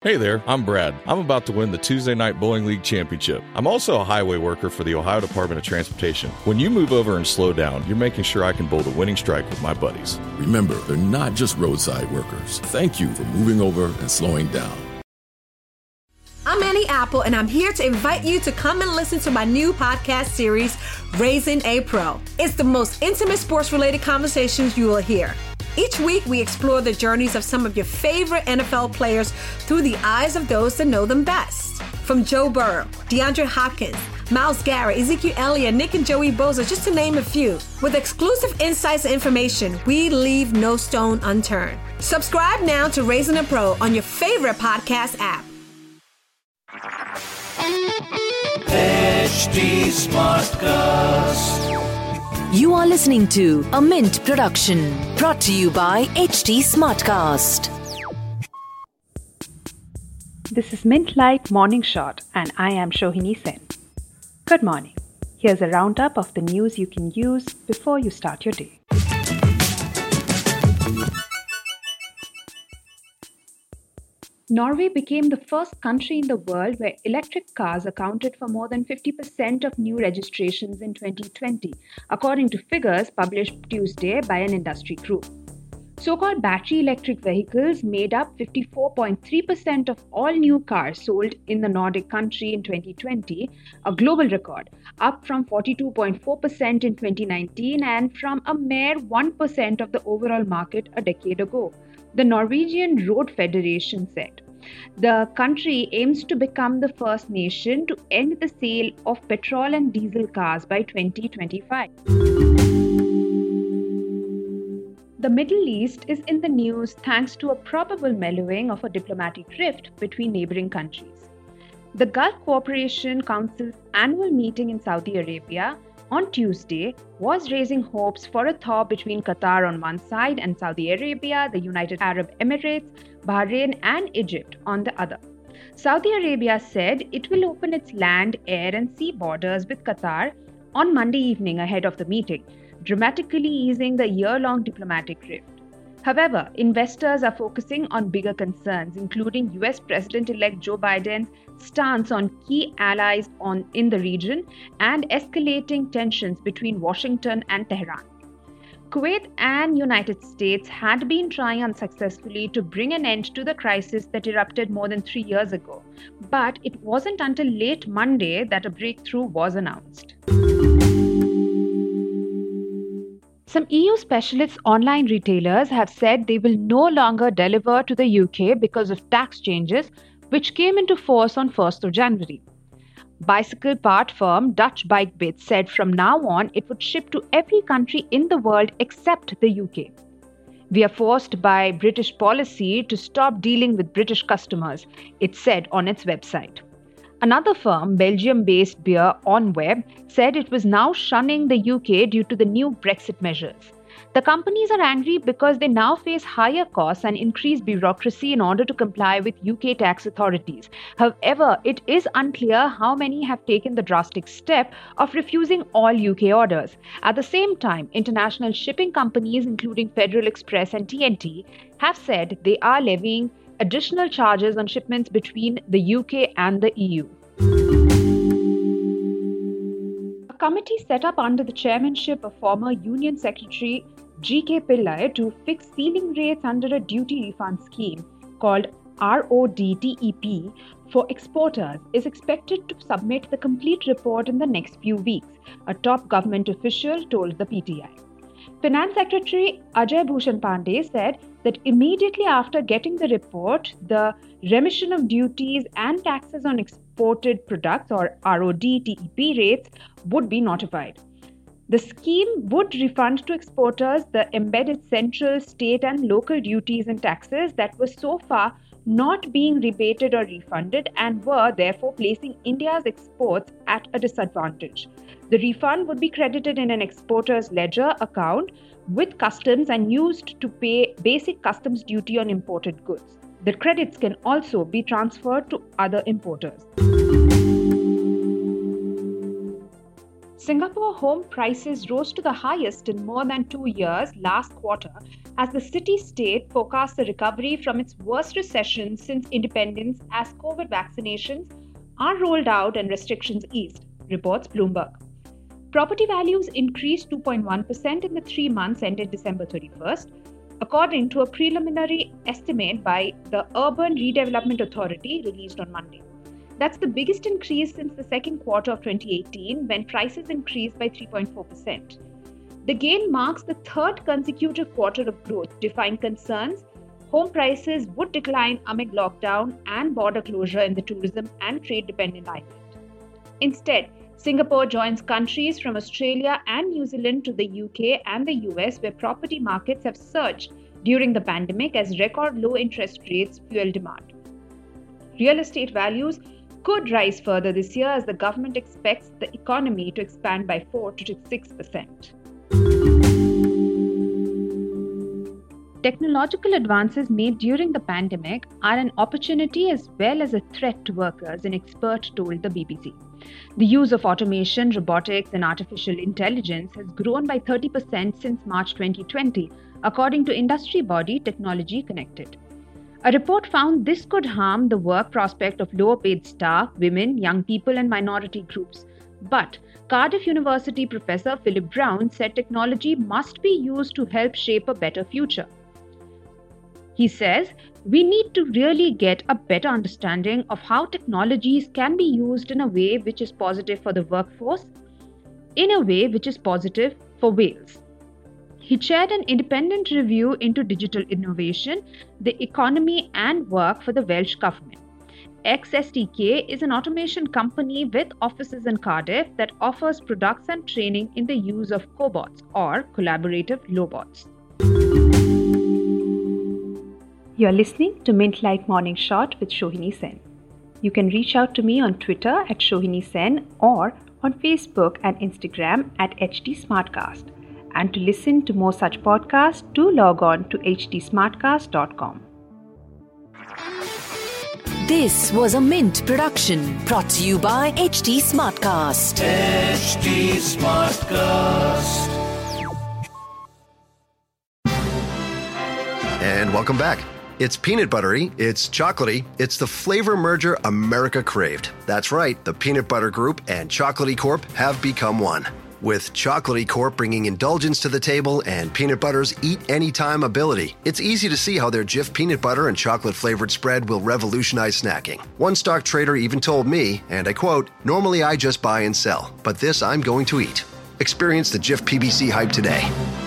Hey there, I'm Brad. I'm about to win the Tuesday Night Bowling League Championship. I'm also a highway worker for the Ohio Department of Transportation. When you move over and slow down, you're making sure I can bowl the winning strike with my buddies. Remember, they're not just roadside workers. Thank you for moving over and slowing down. I'm Annie Apple, and I'm here to invite you to come and listen to my new podcast series, Raising a Pro. It's the most intimate sports-related conversations you will hear. Each week, we explore the journeys of some of your favorite NFL players through the eyes of those that know them best. From Joe Burrow, DeAndre Hopkins, Myles Garrett, Ezekiel Elliott, Nick and Joey Bosa, just to name a few. With exclusive insights and information, we leave no stone unturned. Subscribe now to Raising a Pro on your favorite podcast app. HD Smartcast. You are listening to a Mint production brought to you by HD Smartcast. This is Mint Light Morning Shot, and I am Shohini Sen. Good morning. Here's a roundup of the news you can use before you start your day. Norway became the first country in the world where electric cars accounted for more than 50% of new registrations in 2020, according to figures published Tuesday by an industry group. So-called battery electric vehicles made up 54.3% of all new cars sold in the Nordic country in 2020, a global record, up from 42.4% in 2019 and from a mere 1% of the overall market a decade ago, the Norwegian Road Federation said. The country aims to become the first nation to end the sale of petrol and diesel cars by 2025. The Middle East is in the news thanks to a probable mellowing of a diplomatic rift between neighboring countries. The Gulf Cooperation Council's annual meeting in Saudi Arabia on Tuesday was raising hopes for a thaw between Qatar on one side and Saudi Arabia, the United Arab Emirates, Bahrain and Egypt on the other. Saudi Arabia said it will open its land, air and sea borders with Qatar on Monday evening ahead of the meeting, dramatically easing the year-long diplomatic rift. However, investors are focusing on bigger concerns, including US President-elect Joe Biden's stance on key allies in the region and escalating tensions between Washington and Tehran. Kuwait and United States had been trying unsuccessfully to bring an end to the crisis that erupted more than 3 years ago, but it wasn't until late Monday that a breakthrough was announced. Some EU specialist online retailers have said they will no longer deliver to the UK because of tax changes which came into force on 1st of January. Bicycle part firm Dutch BikeBits said from now on it would ship to every country in the world except the UK. We are forced by British policy to stop dealing with British customers, it said on its website. Another firm, Belgium-based beer OnWeb, said it was now shunning the UK due to the new Brexit measures. The companies are angry because they now face higher costs and increased bureaucracy in order to comply with UK tax authorities. However, it is unclear how many have taken the drastic step of refusing all UK orders. At the same time, international shipping companies, including Federal Express and TNT, have said they are levying additional charges on shipments between the UK and the EU. A committee set up under the chairmanship of former Union Secretary G.K. Pillai to fix ceiling rates under a duty refund scheme called RODTEP for exporters is expected to submit the complete report in the next few weeks, a top government official told the PTI. Finance Secretary Ajay Bhushan Pandey said that immediately after getting the report, the remission of duties and taxes on exported products or RODTEP rates would be notified. The scheme would refund to exporters the embedded central, state and local duties and taxes that were so far not being rebated or refunded and were therefore placing India's exports at a disadvantage. The refund would be credited in an exporter's ledger account with customs and used to pay basic customs duty on imported goods. The credits can also be transferred to other importers. Singapore home prices rose to the highest in more than 2 years last quarter as the city-state forecasts a recovery from its worst recession since independence as COVID vaccinations are rolled out and restrictions eased, reports Bloomberg. Property values increased 2.1% in the 3 months ended December 31st, according to a preliminary estimate by the Urban Redevelopment Authority released on Monday. That's the biggest increase since the second quarter of 2018, when prices increased by 3.4%. The gain marks the third consecutive quarter of growth, defying concerns home prices would decline amid lockdown and border closure in the tourism and trade-dependent island. Instead, Singapore joins countries from Australia and New Zealand to the UK and the US, where property markets have surged during the pandemic as record low interest rates fuel demand. Real estate values could rise further this year as the government expects the economy to expand by 4 to 6%. Technological advances made during the pandemic are an opportunity as well as a threat to workers, an expert told the BBC. The use of automation, robotics, and artificial intelligence has grown by 30% since March 2020, according to industry body Technology Connected. A report found this could harm the work prospect of lower-paid staff, women, young people, and minority groups. But Cardiff University professor Philip Brown said technology must be used to help shape a better future. He says, we need to really get a better understanding of how technologies can be used in a way which is positive for the workforce, in a way which is positive for Wales. He chaired an independent review into digital innovation, the economy and work for the Welsh Government. XSTK is an automation company with offices in Cardiff that offers products and training in the use of cobots or collaborative robots. You're listening to Mint Light Morning Shot with Shohini Sen. You can reach out to me on Twitter at Shohini Sen or on Facebook and Instagram at HT Smartcast. And to listen to more such podcasts, do log on to htsmartcast.com. This was a Mint production brought to you by HT Smartcast. HT Smartcast. And welcome back. It's peanut buttery, it's chocolatey, it's the flavor merger America craved. That's right, the Peanut Butter Group and Chocolatey Corp have become one. With Chocolatey Corp bringing indulgence to the table and peanut butter's eat anytime ability, it's easy to see how their Jif peanut butter and chocolate flavored spread will revolutionize snacking. One stock trader even told me, and I quote, "Normally I just buy and sell, but this I'm going to eat." Experience the Jif PBC hype today.